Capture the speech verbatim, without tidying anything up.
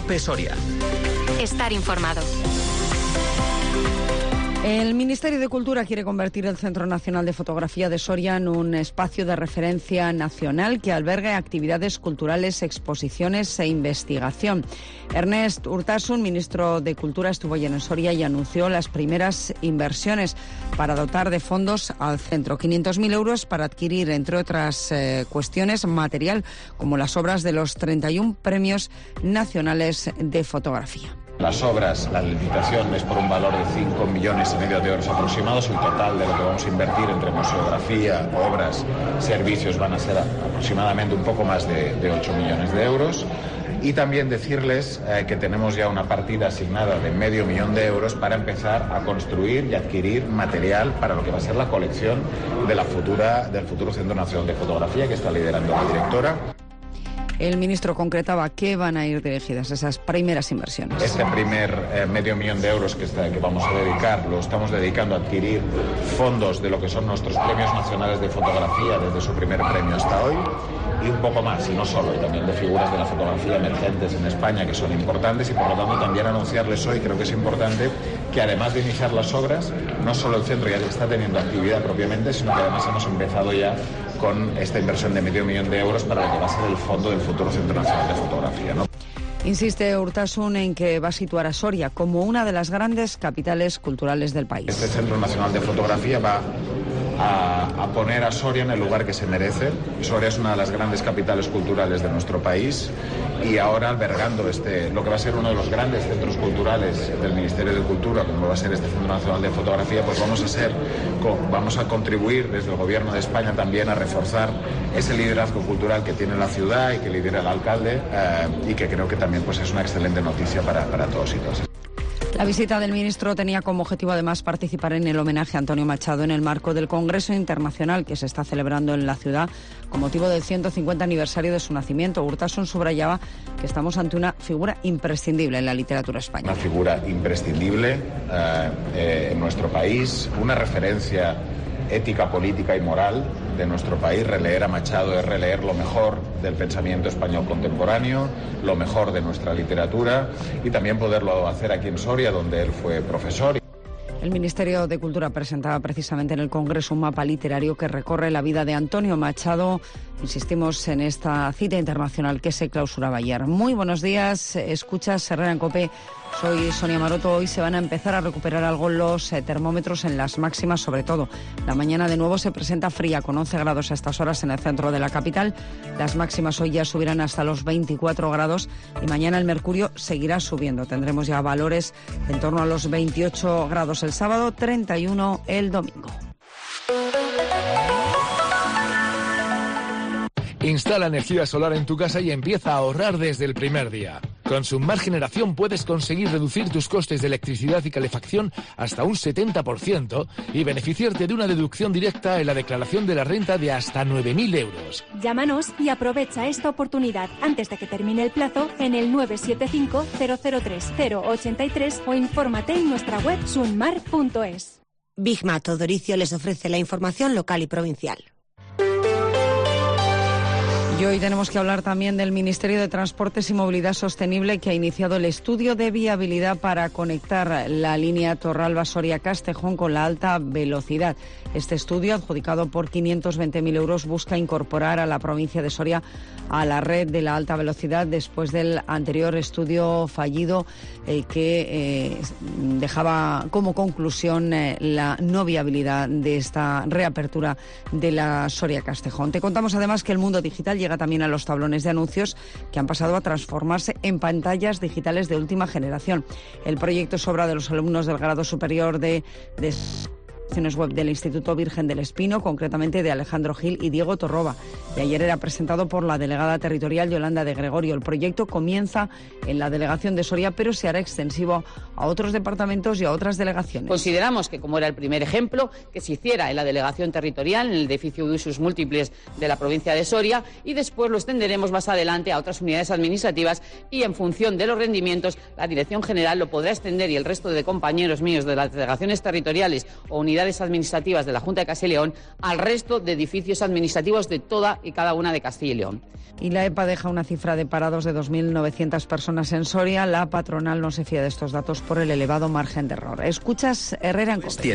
COPE Soria. Estar informado. El Ministerio de Cultura quiere convertir el Centro Nacional de Fotografía de Soria en un espacio de referencia nacional que albergue actividades culturales, exposiciones e investigación. Ernest Urtasun, ministro de Cultura, estuvo ayer en Soria y anunció las primeras inversiones para dotar de fondos al centro. quinientos mil euros para adquirir, entre otras eh, cuestiones, material como las obras de los treinta y uno premios nacionales de fotografía. Las obras, la licitación es por un valor de cinco millones y medio de euros aproximados. El total de lo que vamos a invertir entre museografía, obras, servicios van a ser aproximadamente un poco más de, de ocho millones de euros. Y también decirles eh, que tenemos ya una partida asignada de medio millón de euros para empezar a construir y adquirir material para lo que va a ser la colección de la futura, del futuro Centro Nacional de Fotografía que está liderando la directora. El ministro concretaba a qué van a ir dirigidas esas primeras inversiones. Este primer eh, medio millón de euros que, está, que vamos a dedicar, lo estamos dedicando a adquirir fondos de lo que son nuestros premios nacionales de fotografía desde su primer premio hasta hoy, y un poco más, y no solo, y también de figuras de la fotografía emergentes en España que son importantes, y por lo tanto también anunciarles hoy, creo que es importante, que además de iniciar las obras, no solo el centro ya está teniendo actividad propiamente, sino que además hemos empezado ya con esta inversión de medio millón de euros para lo que va a ser el fondo del futuro Centro Nacional de Fotografía, ¿no? Insiste Urtasun en que va a situar a Soria como una de las grandes capitales culturales del país. Este Centro Nacional de Fotografía va a, a poner a Soria en el lugar que se merece. Soria es una de las grandes capitales culturales de nuestro país y ahora albergando este, lo que va a ser uno de los grandes centros culturales del Ministerio de Cultura, como va a ser este Centro Nacional de Fotografía, pues vamos a ser, vamos a contribuir desde el Gobierno de España también a reforzar ese liderazgo cultural que tiene la ciudad y que lidera el alcalde eh, y que creo que también pues es una excelente noticia para, para todos y todas. La visita del ministro tenía como objetivo además participar en el homenaje a Antonio Machado en el marco del Congreso Internacional que se está celebrando en la ciudad con motivo del ciento cincuenta aniversario de su nacimiento. Urtasun subrayaba que estamos ante una figura imprescindible en la literatura española. Una figura imprescindible eh, eh, en nuestro país, una referencia ética, política y moral de nuestro país. Releer a Machado es releer lo mejor del pensamiento español contemporáneo, lo mejor de nuestra literatura y también poderlo hacer aquí en Soria, donde él fue profesor. El Ministerio de Cultura presentaba precisamente en el Congreso un mapa literario que recorre la vida de Antonio Machado. Insistimos en esta cita internacional que se clausuraba ayer. Muy buenos días, escuchas Herrera en COPE. Soy Sonia Maroto. Hoy se van a empezar a recuperar algo los eh, termómetros en las máximas, sobre todo. La mañana de nuevo se presenta fría, con once grados a estas horas en el centro de la capital. Las máximas hoy ya subirán hasta los veinticuatro grados y mañana el mercurio seguirá subiendo. Tendremos ya valores en torno a los veintiocho grados el sábado, treinta y uno el domingo. Instala energía solar en tu casa y empieza a ahorrar desde el primer día. Con Sumar Generación puedes conseguir reducir tus costes de electricidad y calefacción hasta un setenta por ciento y beneficiarte de una deducción directa en la declaración de la renta de hasta nueve mil euros. Llámanos y aprovecha esta oportunidad antes de que termine el plazo en el nueve siete cinco, cero cero tres, cero ocho tres o infórmate en nuestra web sunmar punto es. Bigma Todoricio les ofrece la información local y provincial. Y hoy tenemos que hablar también del Ministerio de Transportes y Movilidad Sostenible, que ha iniciado el estudio de viabilidad para conectar la línea Torralba-Soria-Castejón con la alta velocidad. Este estudio, adjudicado por quinientos veinte mil euros, busca incorporar a la provincia de Soria a la red de la alta velocidad después del anterior estudio fallido eh, que eh, dejaba como conclusión eh, la no viabilidad de esta reapertura de la Soria-Castejón. Te contamos además que el mundo digital llega también a los tablones de anuncios, que han pasado a transformarse en pantallas digitales de última generación. El proyecto es obra de los alumnos del grado superior de, de web del Instituto Virgen del Espino, concretamente de Alejandro Gil y Diego Torroba. Y ayer era presentado por la delegada territorial Yolanda de Gregorio. El proyecto comienza en la delegación de Soria, pero se hará extensivo a otros departamentos y a otras delegaciones. Consideramos que, como era el primer ejemplo, que se hiciera en la delegación territorial, en el edificio de usos múltiples de la provincia de Soria, y después lo extenderemos más adelante a otras unidades administrativas y, en función de los rendimientos, la Dirección General lo podrá extender y el resto de compañeros míos de las delegaciones territoriales o unidades unidades administrativas de la Junta de Castilla y León al resto de edificios administrativos de toda y cada una de Castilla y León. Y la EPA deja una cifra de parados de dos mil novecientas personas en Soria. La patronal no se fía de estos datos por el elevado margen de error. Escuchas Herrera en COPE.